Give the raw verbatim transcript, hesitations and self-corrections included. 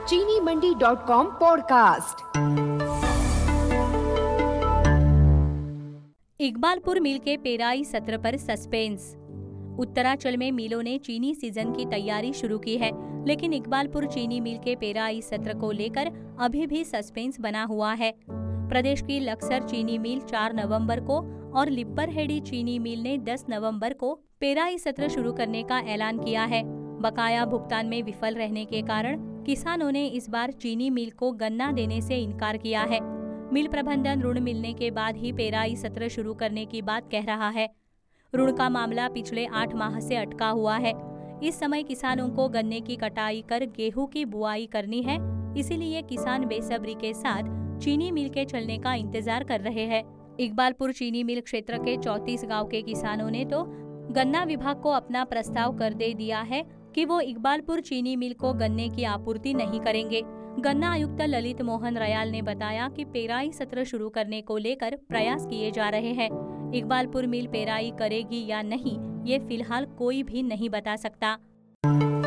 चीनी Mandi dot com podcast. Iqbalpur mill के पेराई सत्र पर सस्पेंस। उत्तरांचल में मिलों ने चीनी सीजन की तैयारी शुरू की है, लेकिन इकबालपुर चीनी मिल के पेराई सत्र को लेकर अभी भी सस्पेंस बना हुआ है। प्रदेश की लक्सर चीनी मिल चार नवंबर को और लिब्बरहेड़ी चीनी मिल ने दस नवंबर को पेराई सत्र शुरू करने का ऐलान किया है। बकाया भुगतान में विफल रहने के कारण किसानों ने इस बार चीनी मिल को गन्ना देने से इनकार किया है। मिल प्रबंधन ऋण मिलने के बाद ही पेराई सत्र शुरू करने की बात कह रहा है। ऋण का मामला पिछले आठ माह से अटका हुआ है। इस समय किसानों को गन्ने की कटाई कर गेहूं की बुआई करनी है, इसीलिए किसान बेसब्री के साथ चीनी मिल के चलने का इंतजार कर रहे हैं। इकबालपुर चीनी मिल क्षेत्र के चौंतीस गांव के किसानों ने तो गन्ना विभाग को अपना प्रस्ताव कर दे दिया है कि वो इकबालपुर चीनी मिल को गन्ने की आपूर्ति नहीं करेंगे। गन्ना आयुक्त ललित मोहन रयाल ने बताया कि पेराई सत्र शुरू करने को लेकर प्रयास किए जा रहे हैं। इकबालपुर मिल पेराई करेगी या नहीं, ये फिलहाल कोई भी नहीं बता सकता।